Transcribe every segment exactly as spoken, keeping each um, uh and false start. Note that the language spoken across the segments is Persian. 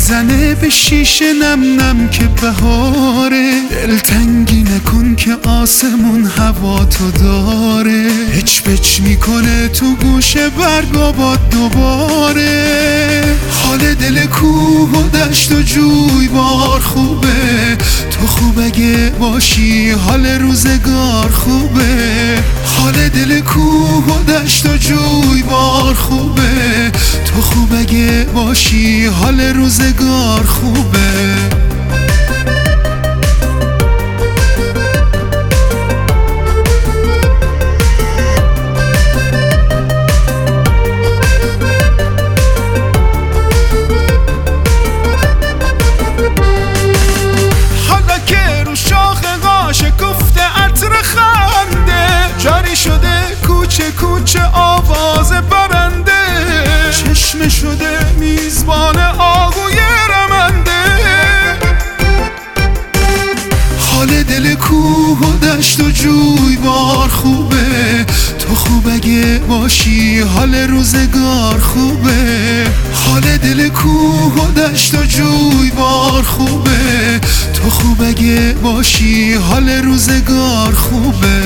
میزنه به شیشه نم نم که بهاره. دلتنگی نکن که آسمون هوا تو داره. هچ پچ میکنه تو گوشه برگا با دوباره. حال دل کوه و دشت و جوی بار خوبه. تو خوب اگه باشی حال روزگار خوبه. حال دل کوه و دشت و جوی بار خوبه. تو خوب اگه باشی حال روزگار خوبه. کوچه کوچه آواز برنده. چشم شده میزبان آهوی رمنده. حال دل کوه و دشت و جوی بار خوبه. تو خوب اگه باشی حال روزگار خوبه. حال دل کوه و دشت و جوی بار خوبه. تو خوب اگه باشی حال روزگار خوبه.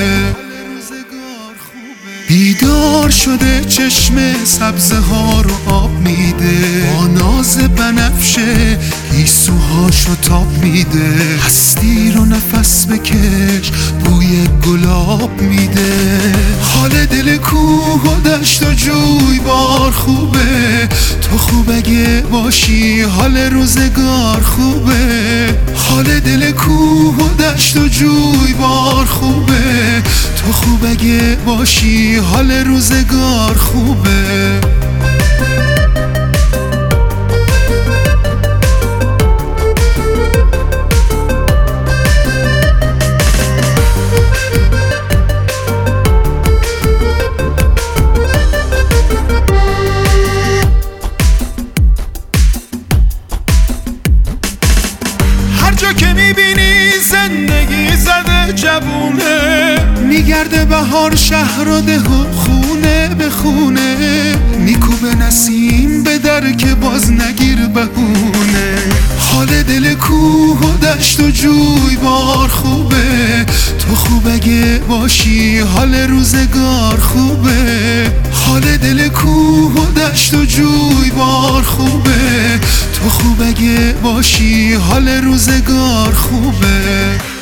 بیدار شده چشم سبزه ها رو آب میده. با ناز بنفشه گیسوهاشو تاب میده. هستی رو نفس بکش بوی گلاب میده. حال دل کوه و دشت و جوی بار خوبه. تو خوب اگه باشی حال روزگار خوبه. حال دل کوه و دشت و جوی بار خوبه. تو خوب اگه باشی حال روزگار خوبه. هر جا که میبینی زندگی زده جوونه. میگرده بهار شهر و ده و خونه به خونه. میکوبه نسیم به در که باز نگیر بهونه. حال دل کوه و دشت و جوی بار خوبه. تو خوب اگه باشی حال روزگار خوبه. حال دل کوه و دشت و جوی بار خوبه. تو خوب اگه باشی حال روزگار خوبه.